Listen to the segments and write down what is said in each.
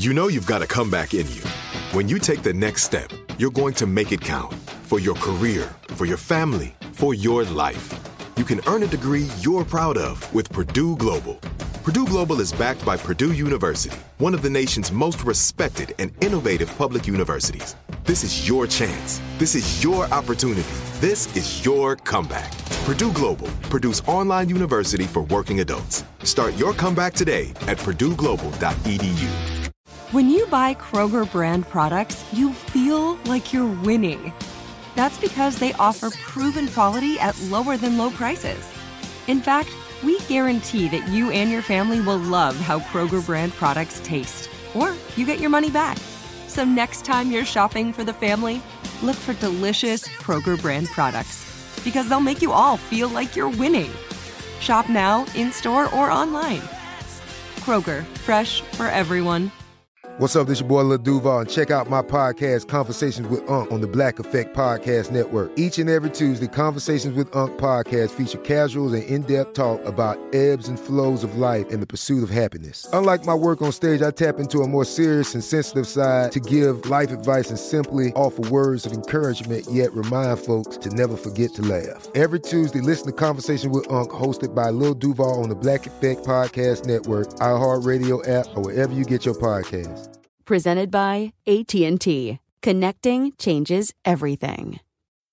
You know you've got a comeback in you. When you take the next step, you're going to make it count. For your career, for your family, for your life. You can earn a degree you're proud of with Purdue Global. Purdue Global is backed by Purdue University, one of the nation's most respected and innovative public universities. This is your chance. This is your opportunity. This is your comeback. Purdue Global, Purdue's online university for working adults. Start your comeback today at purdueglobal.edu. When you buy Kroger brand products, you feel like you're winning. That's because they offer proven quality at lower than low prices. In fact, we guarantee that you and your family will love how Kroger brand products taste, or you get your money back. So next time you're shopping for the family, look for delicious Kroger brand products, because they'll make you all feel like you're winning. Shop now, in-store, or online. Kroger, fresh for everyone. What's up, this your boy Lil Duval, and check out my podcast, Conversations with Unc, on the Black Effect Podcast Network. Each and every Tuesday, Conversations with Unc podcast feature casuals and in-depth talk about ebbs and flows of life and the pursuit of happiness. Unlike my work on stage, I tap into a more serious and sensitive side to give life advice and simply offer words of encouragement, yet remind folks to never forget to laugh. Every Tuesday, listen to Conversations with Unc, hosted by Lil Duval on the Black Effect Podcast Network, iHeartRadio app, or wherever you get your podcasts. Presented by AT&T. Connecting changes everything.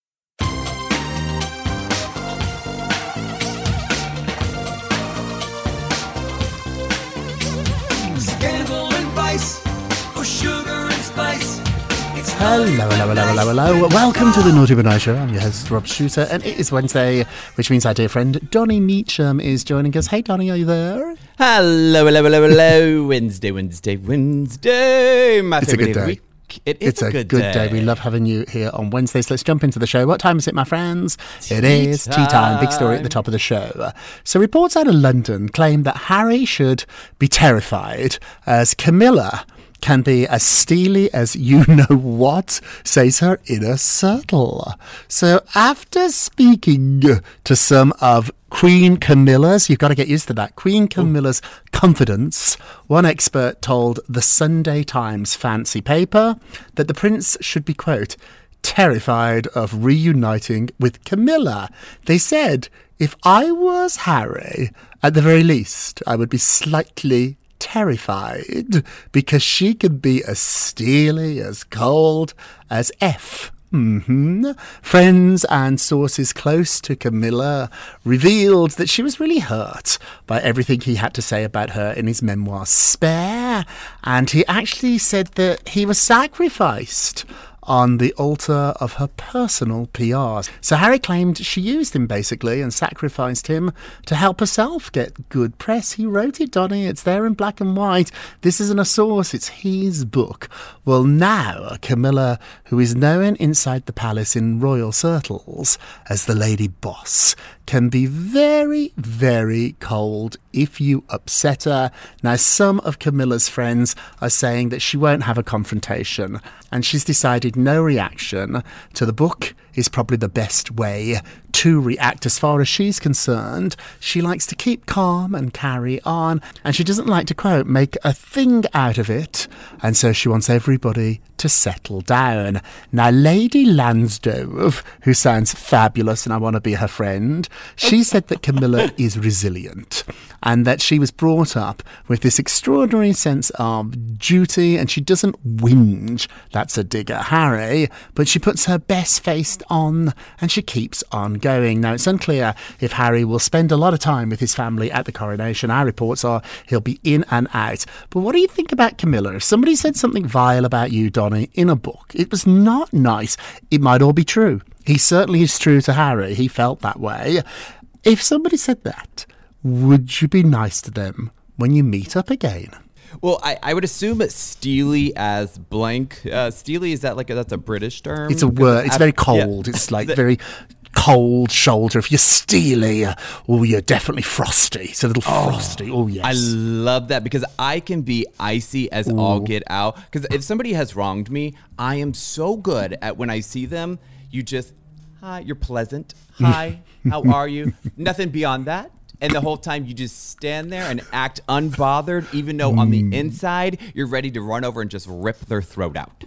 Scandal and vice, or sugar and spice. Hello. Welcome to the Naughty But Nice Show. I'm your host, Rob Shooter, and it is Wednesday, which means our dear friend Donnie Meacham is joining us. Hey, Donnie, are you there? Hello. Wednesday. My favorite day of the week. It's a good day. We love having you here on Wednesdays. Let's jump into the show. What time is it, my friends? It is tea time. Big story at the top of the show. So reports out of London claim that Harry should be terrified as Camilla can be as steely as you know what, says her inner circle. So after speaking to some of Queen Camilla's, you've got to get used to that, Queen Camilla's confidence, one expert told the Sunday Times fancy paper that the prince should be, quote, terrified of reuniting with Camilla. They said, if I was Harry, at the very least, I would be slightly terrified because she could be as steely, as cold as F. Friends and sources close to Camilla revealed that she was really hurt by everything he had to say about her in his memoir Spare, and he actually said that he was sacrificed on the altar of her personal PRs. So Harry claimed she used him basically and sacrificed him to help herself get good press. He wrote it, Donnie. It's there in black and white. This isn't a source. It's his book. Well, now Camilla, who is known inside the palace in royal circles as the Lady Boss, can be very, very cold if you upset her. Now, some of Camilla's friends are saying that she won't have a confrontation, and she's decided no reaction to the book is probably the best way to react. As far as she's concerned, she likes to keep calm and carry on, and she doesn't like to, quote, make a thing out of it, and so she wants everybody to settle down. Now, Lady Lansdowne, who sounds fabulous and I want to be her friend, she said that Camilla is resilient and that she was brought up with this extraordinary sense of duty, and she doesn't whinge. That's a dig at Harry, but she puts her best face on and she keeps on going. Now, it's unclear if Harry will spend a lot of time with his family at the coronation. Our reports are he'll be in and out. But what do you think about Camilla? If somebody said something vile about you, Donnie, in a book, it was not nice, it might all be true. He certainly is true to Harry. He felt that way. If somebody said that, would you be nice to them when you meet up again? Well, I would assume it's steely as blank. Steely, is that that's a British term? It's a word. It's very cold. Yeah. It's like very cold shoulder. If you're steely, you're definitely frosty. It's a little frosty. Oh, yes. I love that because I can be icy as all get out. Because if somebody has wronged me, I am so good at when I see them, you just, hi, you're pleasant. Hi, how are you? Nothing beyond that. And the whole time you just stand there and act unbothered, even though on the inside you're ready to run over and just rip their throat out.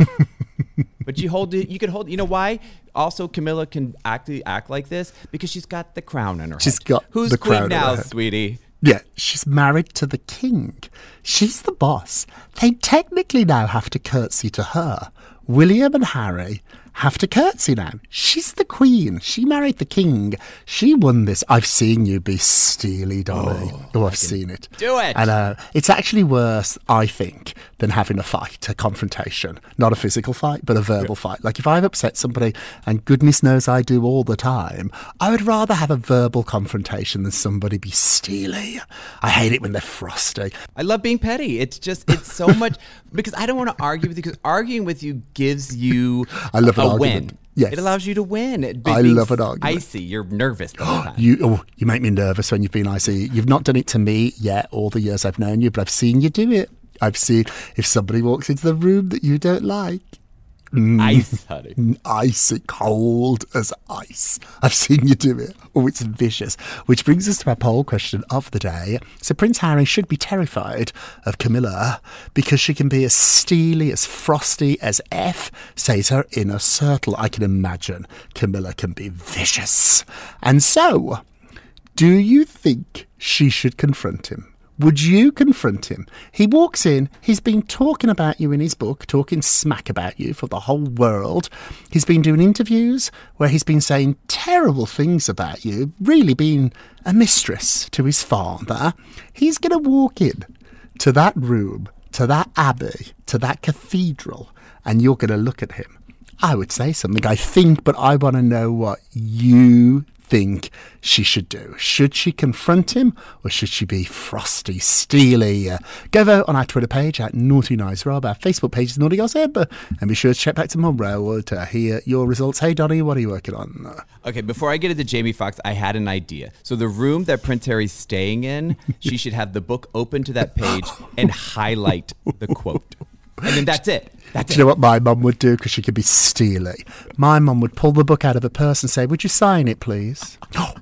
But you hold it. You can hold. You know why? Also, Camilla can act like this because she's got the crown on her head. She's got Who's the queen crown now, on her head. sweetie? Yeah, she's married to the king. She's the boss. They technically now have to curtsy to her. William and Harry have to curtsy now. She's the queen. She married the king. She won this. I've seen you be steely, Dolly. Oh, I've seen it. Do it. And it's actually worse, I think, than having a fight, a confrontation. Not a physical fight, but a verbal fight. Like if I've upset somebody, and goodness knows I do all the time, I would rather have a verbal confrontation than somebody be steely. I hate it when they're frosty. I love being petty. It's so much because I don't want to argue with you because arguing with you gives you I love an a argument. win. Yes. It allows you to win. I love an argument. Icy. You're nervous the whole time. You make me nervous when you've been icy. You've not done it to me yet all the years I've known you, but I've seen you do it. I've seen if somebody walks into the room that you don't like. Ice, honey. Icy, cold as ice. I've seen you do it. Oh, it's vicious. Which brings us to our poll question of the day. So Prince Harry should be terrified of Camilla because she can be as steely, as frosty as F, says her inner circle. I can imagine Camilla can be vicious. And so, do you think she should confront him? Would you confront him? He walks in, he's been talking about you in his book, talking smack about you for the whole world. He's been doing interviews where he's been saying terrible things about you, really being a mistress to his father. He's going to walk in to that room, to that abbey, to that cathedral, and you're going to look at him. I would say something, I think, but I want to know what you think she should do. Should she confront him or should she be frosty, steely? Go vote on our Twitter page at Naughty Nice Rob. Our Facebook page is Naughty Gossip. And be sure to check back tomorrow to hear your results. Hey, Donnie, what are you working on? Okay, before I get into Jamie Foxx, I had an idea. So the room that Prince Harry's staying in, she should have the book open to that page and highlight the quote. And then that's it. Do you know what my mum would do? Because she could be steely. My mum would pull the book out of her purse and say, would you sign it, please?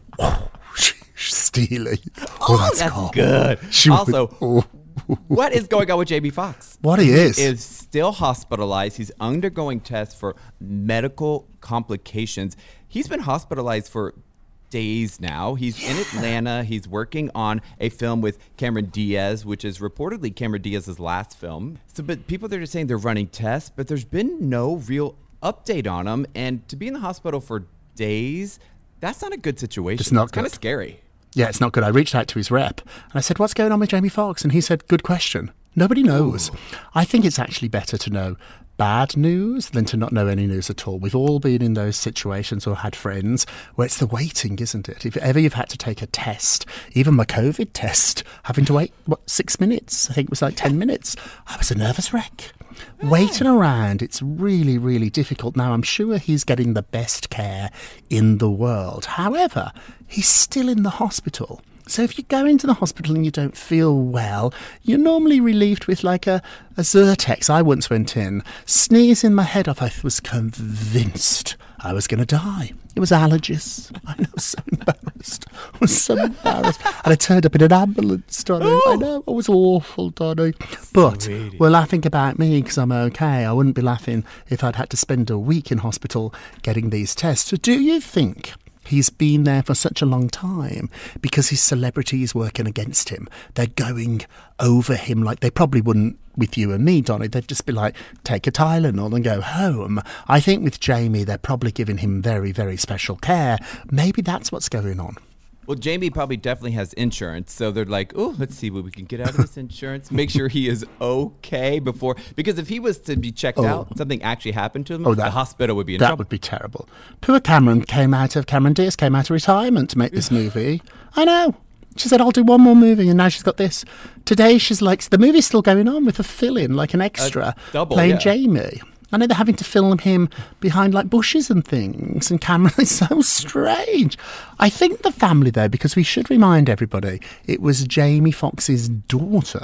She's steely. That's cool. good. Also, what is going on with Jamie Foxx? What he is? He is still hospitalized. He's undergoing tests for medical complications. He's been hospitalized for days now. He's in Atlanta. He's working on a film with Cameron Diaz, which is reportedly Cameron Diaz's last film. So, but people are just saying they're running tests, but there's been no real update on him. And to be in the hospital for days, that's not a good situation. It's not good. Kind of scary. Yeah, it's not good. I reached out to his rep and I said, what's going on with Jamie Foxx? And he said, good question. Nobody knows. Ooh. I think it's actually better to know bad news than to not know any news at all. We've all been in those situations or had friends where it's the waiting, isn't it? If ever you've had to take a test, even my COVID test, having to wait, 6 minutes? I think it was like 10 minutes. I was a nervous wreck. Waiting around, it's really, really difficult. Now, I'm sure he's getting the best care in the world. However, he's still in the hospital. So if you go into the hospital and you don't feel well, you're normally relieved with like a Zyrtex. I once went in, sneezing my head off. I was convinced I was going to die. It was allergies. I know, so embarrassed. I was so embarrassed. And I turned up in an ambulance, Donnie. I know, it was awful, Donnie. But we're laughing about me because I'm okay. I wouldn't be laughing if I'd had to spend a week in hospital getting these tests. So do you think he's been there for such a long time because his celebrity is working against him? They're going over him like they probably wouldn't with you and me, Donnie. They'd just be like, take a Tylenol and go home. I think with Jamie, they're probably giving him very, very special care. Maybe that's what's going on. Well, Jamie probably definitely has insurance, so they're like, oh, let's see what we can get out of this insurance. Make sure he is okay before, because if he was to be checked out, something actually happened to him, the hospital would be in trouble. That would be terrible. Poor Cameron Diaz came out of retirement to make this movie. I know. She said, I'll do one more movie, and now she's got this. Today, she's like, the movie's still going on with a fill-in, like an extra, playing Jamie. I know they're having to film him behind like bushes and things, and Cameron is so strange. I think the family, though, because we should remind everybody, it was Jamie Foxx's daughter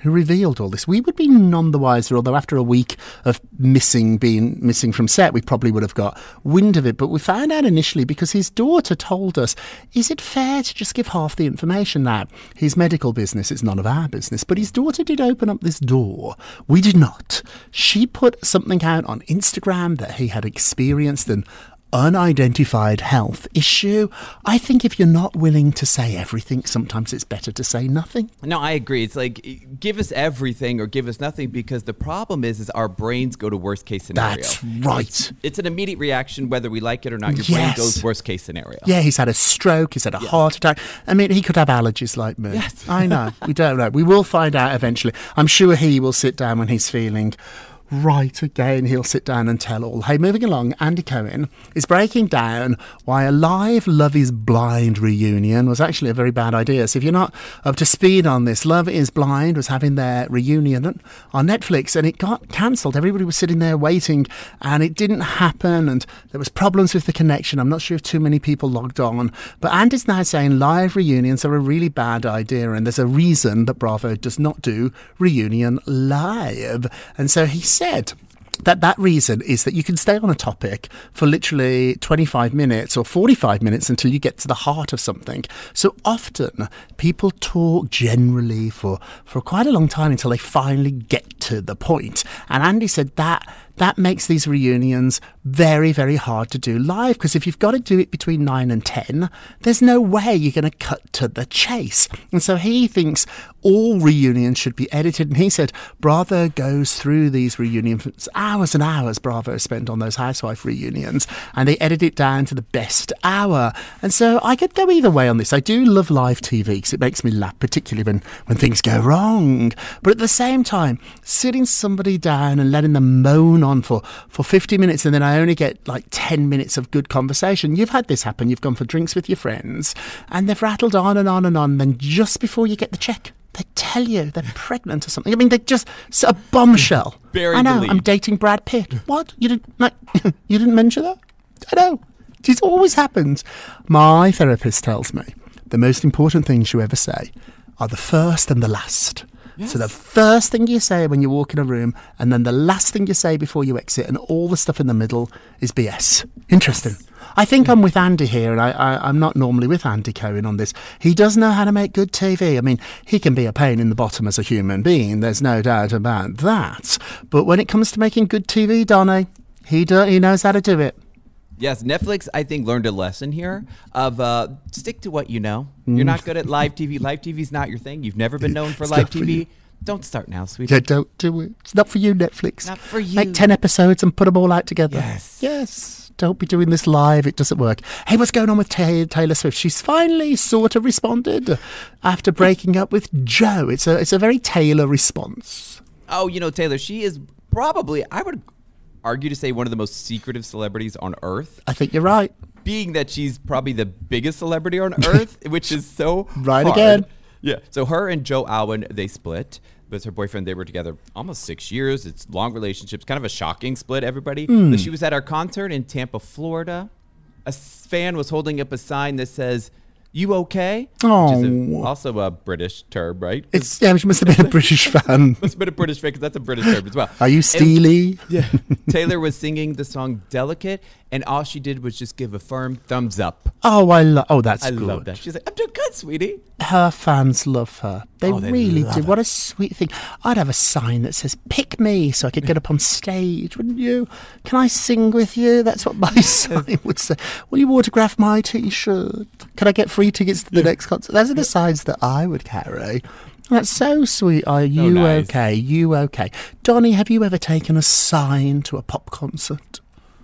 who revealed all this. We would be none the wiser, although after a week of being missing from set, we probably would have got wind of it. But we found out initially because his daughter told us, is it fair to just give half the information now? His medical business is none of our business, but his daughter did open up this door. We did not. She put something out on Instagram that he had experienced an unidentified health issue. I think if you're not willing to say everything, sometimes it's better to say nothing. No, I agree. It's like, give us everything or give us nothing, because the problem is our brains go to worst case scenario. That's right. It's an immediate reaction, whether we like it or not. Your brain goes worst case scenario. Yeah, he's had a stroke, he's had a heart attack. I mean, he could have allergies like me. Yes. I know. We don't know. We will find out eventually. I'm sure he will sit down when he's feeling right again. He'll sit down and tell all. Hey, moving along, Andy Cohen is breaking down why a live Love is Blind reunion was actually a very bad idea. So if you're not up to speed on this, Love is Blind was having their reunion on Netflix and it got cancelled. Everybody was sitting there waiting and it didn't happen, and there was problems with the connection. I'm not sure if too many people logged on, but Andy's now saying live reunions are a really bad idea, and there's a reason that Bravo does not do reunion live. And so he said that reason is that you can stay on a topic for literally 25 minutes or 45 minutes until you get to the heart of something. So often people talk generally for quite a long time until they finally get to the point. And Andy said that makes these reunions very, very hard to do live, because if you've got to do it between 9 and 10, there's no way you're going to cut to the chase. And so he thinks all reunions should be edited. And he said Bravo goes through these reunions, hours and hours Bravo spent on those housewife reunions, and they edit it down to the best hour. And so I could go either way on this. I do love live TV because it makes me laugh, particularly when things go wrong. But at the same time, sitting somebody down and letting them moan on for 50 minutes and then I only get like 10 minutes of good conversation. You've had this happen. You've gone for drinks with your friends and they've rattled on and on and on. Then just before you get the check, they tell you they're pregnant or something. I mean, they're just a bombshell. Buried I know. the lead. I'm dating Brad Pitt. What? You didn't mention that? I know. It always happens. My therapist tells me the most important things you ever say are the first and the last. Yes. So the first thing you say when you walk in a room, and then the last thing you say before you exit, and all the stuff in the middle is BS. Interesting. Yes. I think I'm with Andy here, and I'm not normally with Andy Cohen on this. He does know how to make good TV. I mean, he can be a pain in the bottom as a human being. There's no doubt about that. But when it comes to making good TV, Donny, he knows how to do it. Yes, Netflix, I think, learned a lesson here of stick to what you know. You're not good at live TV. Live TV's not your thing. You've never been known for live TV. Don't start now, sweetie. Yeah, don't do it. It's not for you, Netflix. Not for you. Make 10 episodes and put them all out together. Yes. Yes. Don't be doing this live. It doesn't work. Hey, what's going on with Taylor Swift? She's finally sort of responded after breaking up with Joe. It's a very Taylor response. Oh, Taylor, she is probably, I would argue to say, one of the most secretive celebrities on earth. I think you're right. Being that she's probably the biggest celebrity on earth, which is so right hard. Again. Yeah. So her and Joe Alwyn, they split. But her boyfriend, they were together almost 6 years. It's long relationships, kind of a shocking split, everybody. But she was at our concert in Tampa, Florida. A fan was holding up a sign that says, "You okay?" Oh. Which is also a British term, right? She must have been a British fan. Must have been a British fan, because that's a British term as well. Are you Steely? Yeah. Taylor was singing the song "Delicate," and all she did was just give a firm thumbs up. Oh, that's I good. love that. She's like, "I'm doing good, sweetie." Her fans love her. They really love do. her. What a sweet thing. I'd have a sign that says, "Pick me," so I could get up on stage, wouldn't you? Can I sing with you? That's what my sign would say. Will you autograph my T-shirt? Can I get free tickets to the next concert? Those are the signs that I would carry. That's so sweet. Are you nice. okay? You okay? Donny, have you ever taken a sign to a pop concert?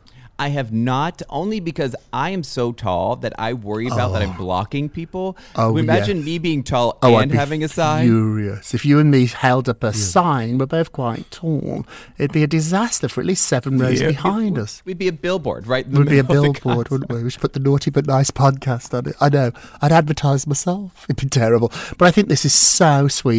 I have not, only because I am so tall that I worry about that I'm blocking people. Imagine me being tall and having a sign. Furious. If you and me held up a sign, we're both quite tall, it'd be a disaster for at least 7 rows behind us. We'd be a billboard, right? In the We'd be a middle of the billboard, concert. wouldn't we? We should put the Naughty But Nice podcast on it. I know. I'd advertise myself. It'd be terrible. But I think this is so sweet.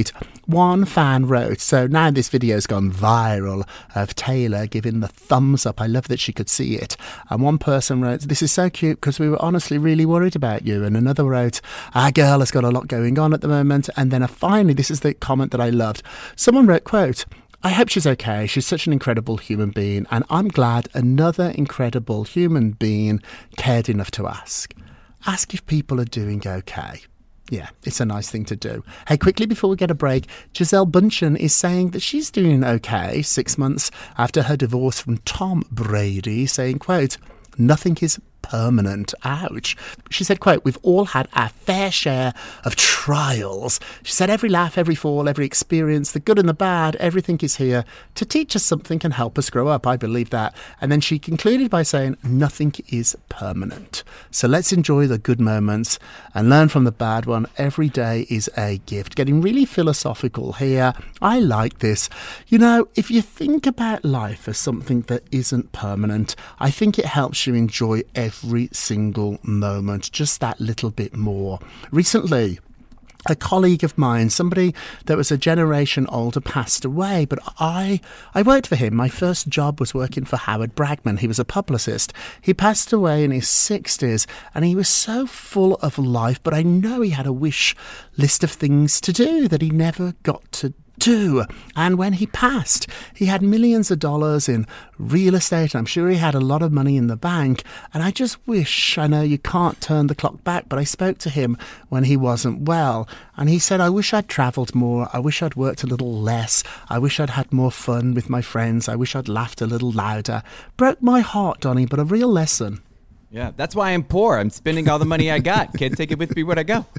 one fan wrote, so now this video's gone viral, of Taylor giving the thumbs up. I love that she could see it. And one person wrote, this is so cute because we were honestly really worried about you. And another wrote, our girl has got a lot going on at the moment. And then finally, this is the comment that I loved. Someone wrote, quote, I hope she's okay. She's such an incredible human being. And I'm glad another incredible human being cared enough to ask. Ask if people are doing okay. Yeah, it's a nice thing to do. Hey, quickly before we get a break, Gisele Bündchen is saying that she's doing okay 6 months after her divorce from Tom Brady, saying, quote, nothing is permanent. Ouch. She said, quote, we've all had our fair share of trials. She said, every laugh, every fall, every experience, the good and the bad, everything is here to teach us something and help us grow up. I believe that. And then she concluded by saying, nothing is permanent. So let's enjoy the good moments and learn from the bad one. Every day is a gift. Getting really philosophical here. I like this. You know, if you think about life as something that isn't permanent, I think it helps you enjoy every single moment just that little bit more. Recently, a colleague of mine, somebody that was a generation older, passed away, but I worked for him. My first job was working for Howard Bragman. He was a publicist. He passed away in his 60s, and he was so full of life, but I know he had a wish list of things to do that he never got to do. And when he passed, he had millions of dollars in real estate. I'm sure he had a lot of money in the bank. And I just wish, I know you can't turn the clock back, but I spoke to him when he wasn't well. And he said, I wish I'd travelled more. I wish I'd worked a little less. I wish I'd had more fun with my friends. I wish I'd laughed a little louder. Broke my heart, Donny, but a real lesson. Yeah, that's why I'm poor. I'm spending all the money I got. Can't take it with me when I go.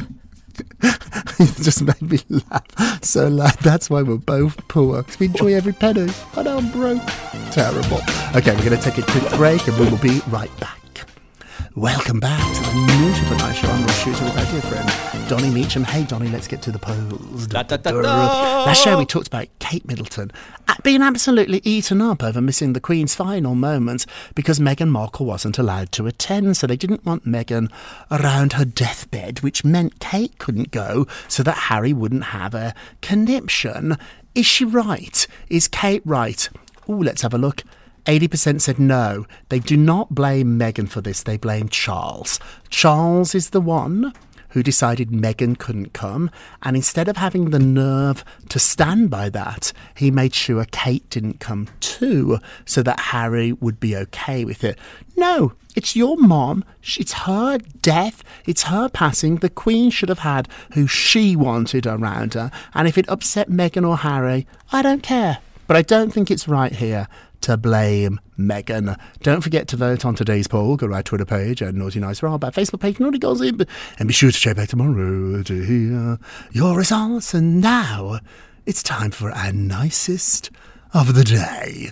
It just made me laugh so loud. That's why we're both poor, because we enjoy every penny. I know I'm broke. Terrible. Okay, we're going to take a quick break and we will be right back. Welcome back to the News of the Night Show. I'm Ross Shooter with our dear friend Donny Meacham. Hey Donny, let's get to the polls. Last show we talked about Kate Middleton being absolutely eaten up over missing the Queen's final moments because Meghan Markle wasn't allowed to attend, so they didn't want Meghan around her deathbed, which meant Kate couldn't go so that Harry wouldn't have a conniption. Is she right? Is Kate right? Ooh, let's have a look. 80% said no. They do not blame Meghan for this. They blame Charles. Charles is the one who decided Meghan couldn't come, and instead of having the nerve to stand by that, he made sure Kate didn't come too, so that Harry would be okay with it. No, it's your mom. It's her death. It's her passing. The Queen should have had who she wanted around her, and if it upset Meghan or Harry, I don't care. But I don't think it's right here to blame Meghan. Don't forget to vote on today's poll. Go to our Twitter page at Naughty Nice Rob, our Facebook page, Naughty Gossip, and be sure to check back tomorrow to hear your results. And now it's time for our nicest of the day.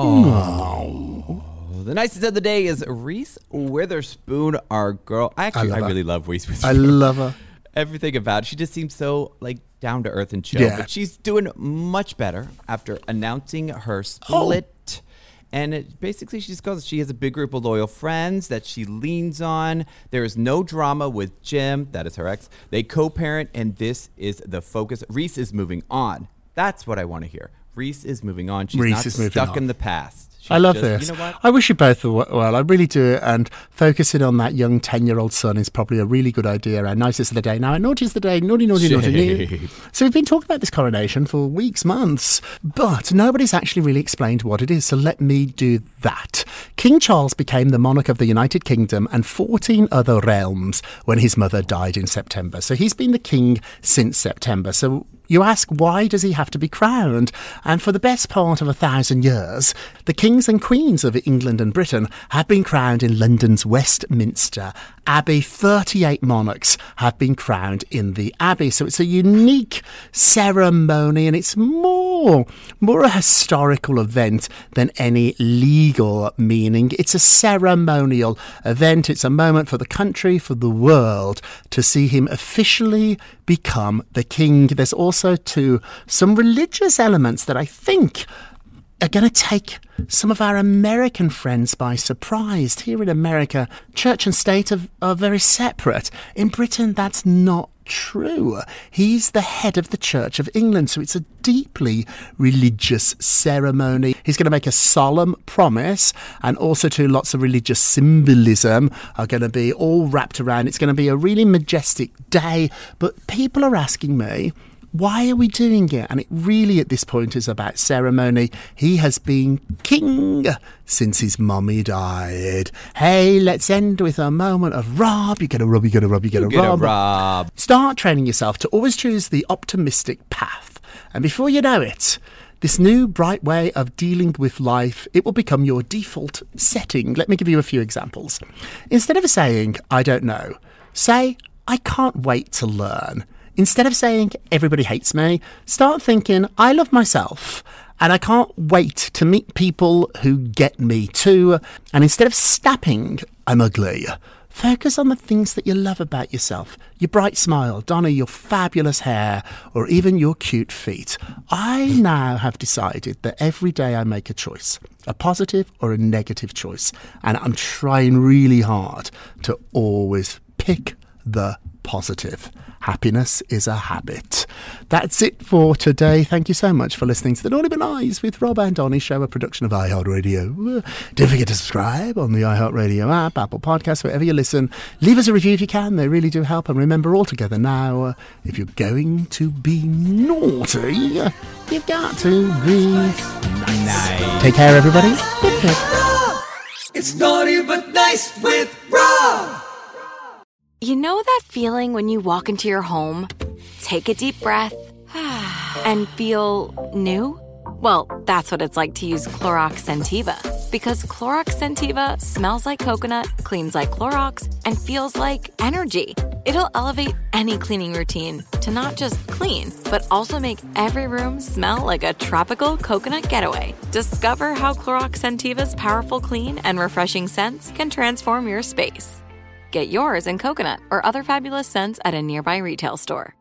Oh. The nicest of the day is Reese Witherspoon, our girl. I really love Reese Witherspoon. I love her. Everything about it. She just seems so down to earth and chill. Yeah. But she's doing much better after announcing her split. And basically, she just goes, she has a big group of loyal friends that she leans on. There is no drama with Jim. That is her ex. They co-parent, and this is the focus. Reese is moving on. That's what I want to hear. Reese is moving on. She's not stuck in the past. I love this. You know what? I wish you both were well. I really do. And focusing on that young 10-year-old son is probably a really good idea. Our nicest of the day. Now, our naughtiest of the day. Naughty. So we've been talking about this coronation for weeks, months. But nobody's actually really explained what it is. So let me do that. King Charles became the monarch of the United Kingdom and 14 other realms when his mother died in September. So he's been the king since September. So you ask, why does he have to be crowned? And for the best part of 1,000 years, the kings and queens of England and Britain have been crowned in London's Westminster Abbey. 38 monarchs have been crowned in the Abbey. So it's a unique ceremony, and it's more a historical event than any legal meaning. It's a ceremonial event. It's a moment for the country, for the world, to see him officially become the king. There's also too some religious elements that I think are going to take some of our American friends by surprise. Here in America, church and state are very separate. In Britain, that's not true. He's the head of the Church of England, so it's a deeply religious ceremony. He's going to make a solemn promise, and also too lots of religious symbolism are going to be all wrapped around. It's going to be a really majestic day, but people are asking me, why are we doing it? And it really at this point is about ceremony. He has been king since his mummy died. Hey, let's end with a moment of Rob. You get a Rob. Start training yourself to always choose the optimistic path. And before you know it, this new bright way of dealing with life, it will become your default setting. Let me give you a few examples. Instead of saying, I don't know, say, I can't wait to learn. Instead of saying, everybody hates me, start thinking, I love myself and I can't wait to meet people who get me too. And instead of snapping, I'm ugly, focus on the things that you love about yourself. Your bright smile, Donna, your fabulous hair, or even your cute feet. I now have decided that every day I make a choice, a positive or a negative choice. And I'm trying really hard to always pick the positive. Happiness is a habit. That's it for today. Thank you so much for listening to The Naughty But Nice with Rob and Donny Show, a production of iHeartRadio. Don't forget to subscribe on the iHeartRadio app, Apple Podcasts, wherever you listen. Leave us a review if you can. They really do help. And remember, all together now, if you're going to be naughty, you've got to be nice. Take care, everybody. It's Naughty But Nice with Rob. You know that feeling when you walk into your home, take a deep breath, and feel new? Well, that's what it's like to use Clorox Scentiva. Because Clorox Scentiva smells like coconut, cleans like Clorox, and feels like energy. It'll elevate any cleaning routine to not just clean, but also make every room smell like a tropical coconut getaway. Discover how Clorox Scentiva's powerful clean and refreshing scents can transform your space. Get yours in coconut or other fabulous scents at a nearby retail store.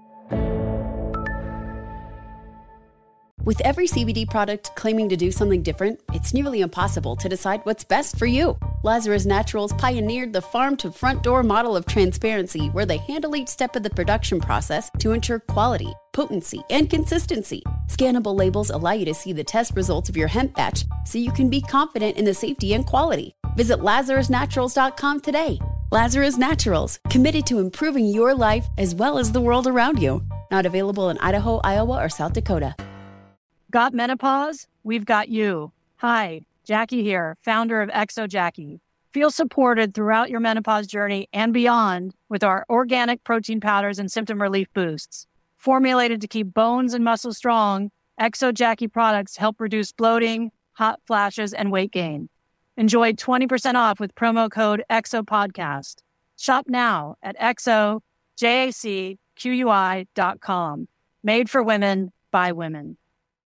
With every CBD product claiming to do something different, it's nearly impossible to decide what's best for you. Lazarus Naturals pioneered the farm-to-front-door model of transparency, where they handle each step of the production process to ensure quality, potency, and consistency. Scannable labels allow you to see the test results of your hemp batch, so you can be confident in the safety and quality. Visit LazarusNaturals.com today. Lazarus Naturals, committed to improving your life as well as the world around you. Not available in Idaho, Iowa, or South Dakota. Got menopause? We've got you. Hi, Jackie here, founder of Exo Jackie. Feel supported throughout your menopause journey and beyond with our organic protein powders and symptom relief boosts. Formulated to keep bones and muscles strong, Exo Jackie products help reduce bloating, hot flashes, and weight gain. Enjoy 20% off with promo code EXOPODCAST. Shop now at exojacqui.com. Made for women by women.